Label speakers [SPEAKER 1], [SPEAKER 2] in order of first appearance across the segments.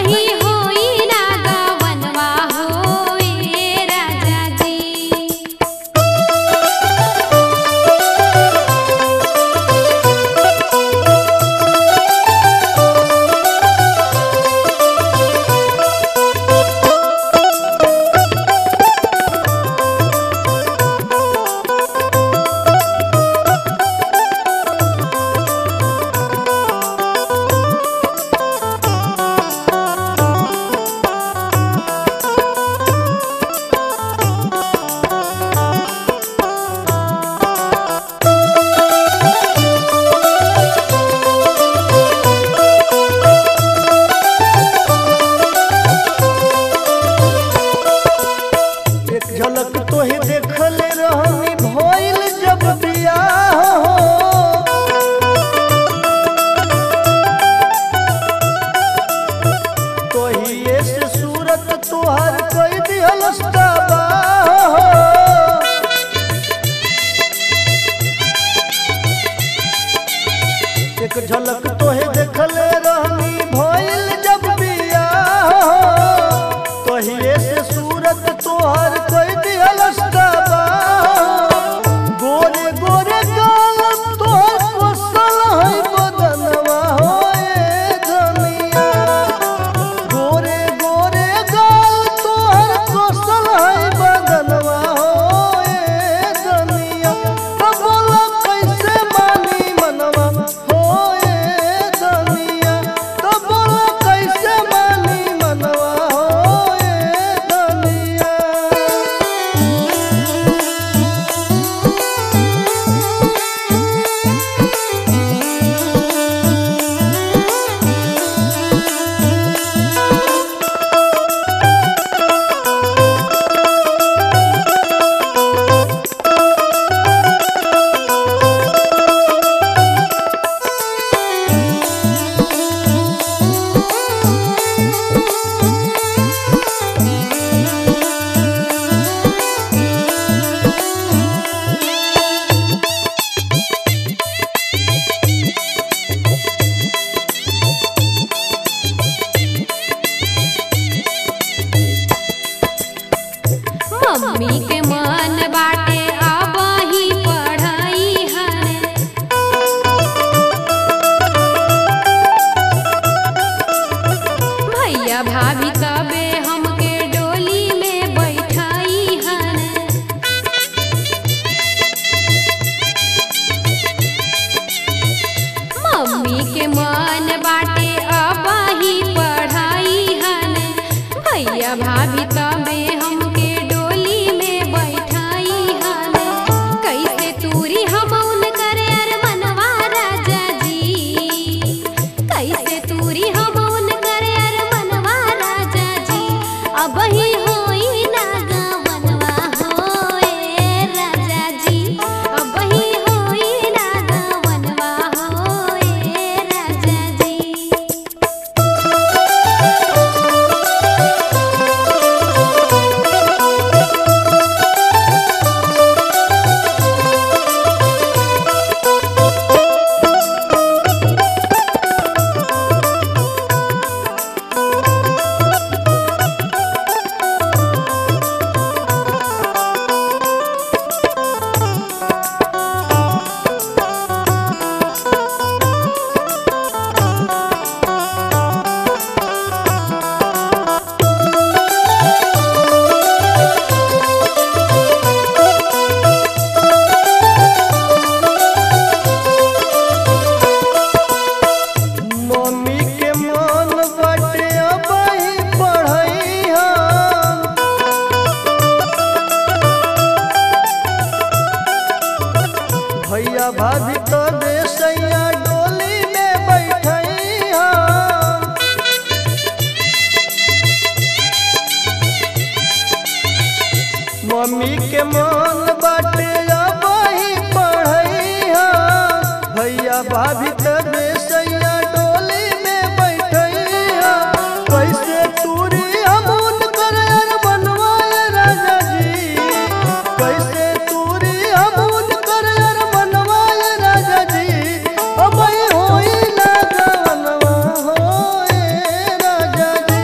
[SPEAKER 1] ही होई ना गवनवा होए राजा जी।
[SPEAKER 2] झलक तोहे देखले रहनी भइल जब बियाह हो, तोहिए से सूरत तोहर कई दिहलस तबाह हो। एक झलक तोहे देखले रहनी भइल जब बियाह हो, तोहिए से सूरत तोहर कई दिहलस तबाह। गोरे गोरे गाल तोहर कोसल है बदनवा होए धनिया, गोरे गोरे गाल तोहर कोसल है बदनवा होए धनिया। तो बोला कैसे मानी मनवा होए धनिया, तो बोला कैसे मानी मनवा होए धनिया।
[SPEAKER 1] मम्मी के मन बाटे अब ही पढ़ाई हन, भैया भाभी तबे हमके डोली में बैठाई हन। मम्मी के मन बाटे अब ही पढ़ाई हन, भैया भाभी तबे हमके डोली में बैठाई हन। कैसे तूरी हम उन करे अर मनवा राजा जी, कैसे तूरी हम उन करे अर मनवा राजा जी। अब ही होई ना गवनवा होए राजा जी, अब ही होई ना गवनवा होए राजा जी।
[SPEAKER 2] भैया भाभी तो देसैया डोली में बैठैया। मम्मी के मन बाटे अब ही पढ़ैया। भैया भाभी तो देसैया डोली में बैठैया। कैसे तूरी हमून करे बनवाए राजा जी, कैसे तूरी हमून करे बनवाए राजा जी। अब होई ना गवनवा होए राजा जी,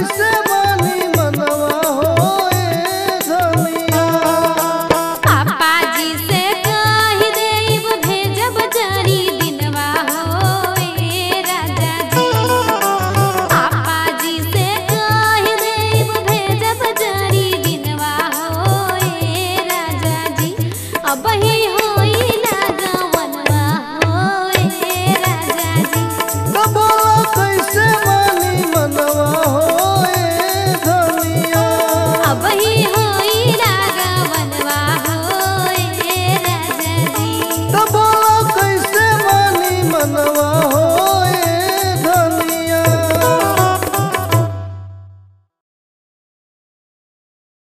[SPEAKER 2] कैसे